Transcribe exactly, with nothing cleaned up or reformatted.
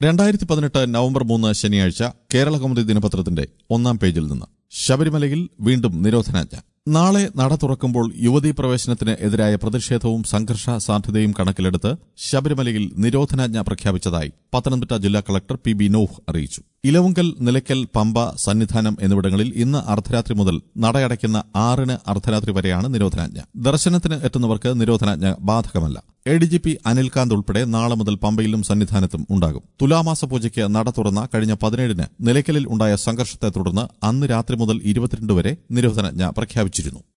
രണ്ടായിരത്തി പതിനെട്ട് നവംബർ മൂന്ന് ശനിയാഴ്ച കേരളകൗമുദി ദിനപത്രത്തിന്റെ ഒന്നാം പേജിൽ നിന്ന് ശബരിമലയിൽ വീണ്ടും നിരോധനാജ്ഞ. നാളെ നട തുറക്കുമ്പോൾ യുവതീ പ്രവേശനത്തിന് എതിരായ പ്രതിഷേധവും സംഘർഷ സാധ്യതയും കണക്കിലെടുത്ത് ശബരിമലയിൽ നിരോധനാജ്ഞ പ്രഖ്യാപിച്ചതായി പത്തനംതിട്ട ജില്ലാ കളക്ടർ പി ബി നൂഹ് അറിയിച്ചു. ഇലവുങ്കൽ, നിലയ്ക്കൽ, പമ്പ, സന്നിധാനം എന്നിവിടങ്ങളിൽ ഇന്ന് അർദ്ധരാത്രി മുതൽ നടയടയ്ക്കുന്ന ആറിന് അർദ്ധരാത്രി വരെയാണ് നിരോധനാജ്ഞ. ദർശനത്തിന് എത്തുന്നവർക്ക് നിരോധനാജ്ഞ ബാധകമല്ല. A D G P Anil Kant ഉൾപ്പെടെ നാളെ മുതൽ പമ്പയിലും സന്നിധാനത്തും ഉണ്ടാകും. തുലാമാസ പൂജയ്ക്ക് നട തുറന്ന കഴിഞ്ഞ പതിനേഴിന് നിലയ്ക്കലിൽ ഉണ്ടായ സംഘർഷത്തെ തുടർന്ന് അന്ന് രാത്രി മുതൽ ഇരുപത്തിരണ്ട് വരെ നിരോധനാജ്ഞ പ്രഖ്യാപിച്ചിരുന്നു.